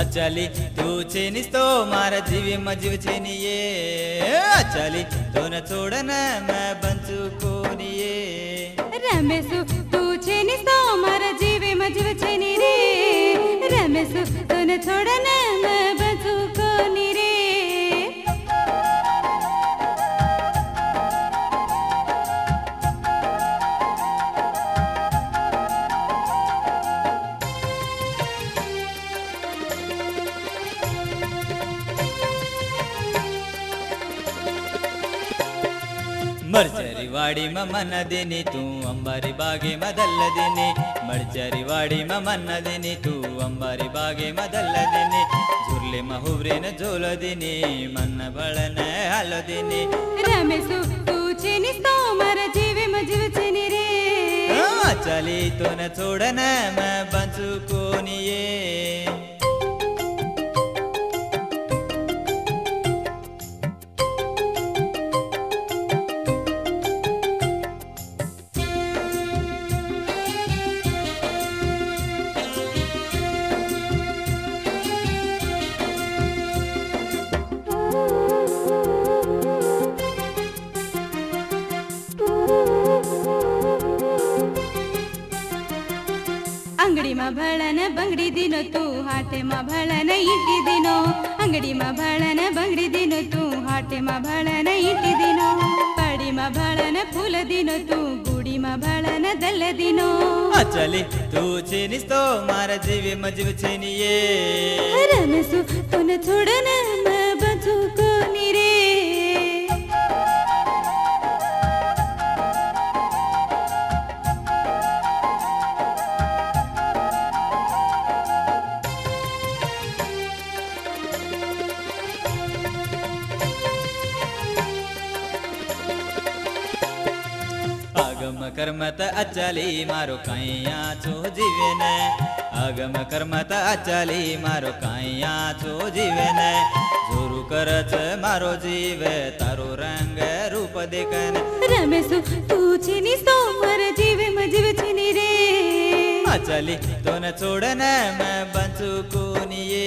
अचाली तू छेनीस तो मारा जीवी मजीव छेनिये अचाली तो न छोड़ना मैं बंचू कोनिये रमेशु तू छेनीस तो मारा जीवी मजीव छेनी रे रमेशु तू न छोड़ना मैं बंचू कोनी रे मर्चरी वाड़ी में मन देनी तू अंबारी बागे मदल देनी मर्चरी वाड़ी में मन देनी तू अंबारी बागे मदल देनी झुरले महुरे न झोल देनी मन बड़न हाल देनी रमेशु तू छेनीस तो मारा जीवी मजीव छेनी रे चली तो न छोड़ना मैं बंचू कोनिये अंगड़ी में भड़न बंगड़ी दिनो तू हाटे में भड़न ईटी दिनो अंगड़ी में भड़न बंगड़ी दिनो तू हाटे में भड़न ईटी दिनो पड़ी में भड़न फूल दिनो तू गुड़ी में भड़न दल दिनो चली तू छेनीस तो मारा जीवी मजीव छेनिये रमेशु तू न छोड़ना मैं बंचू कोनी रे आगम कर्मत अचाली मारो कैया छो जीवे ने आगम कर्मत अचाली मारो कैया छो जीवे ने जोरू करच मारो जीवे तारो रंग रूप देखन रमेशु तू छेनीस तो मारा जीवी मजीव छेनी रे अचाली तो न छोड़ना मैं बंचू कोनिये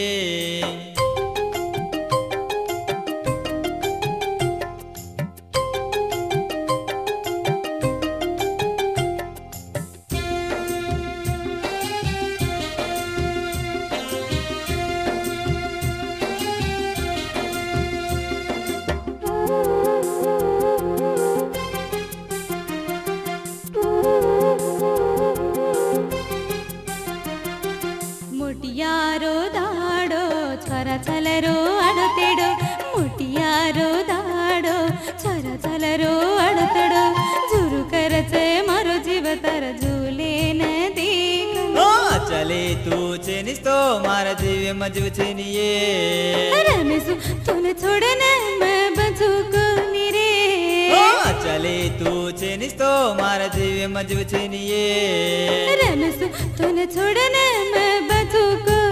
मुटियारो दाड़ो छोरा चलरो अड़तेड़ो मुटियारो दाड़ो छोरा चलरो अड़तेड़ो झुरु करचे मारो जीव तर झूले न देख चले तू छेनीस तो मारा जीवी मजीव छेनिये रमेशु तू न छोड़ना मैं बंचू कोनी रे चले तू छेनीस तो मारा जीवी मजीव छेनिये रमेशु तू न छोड़ना मैं बंचू कोनी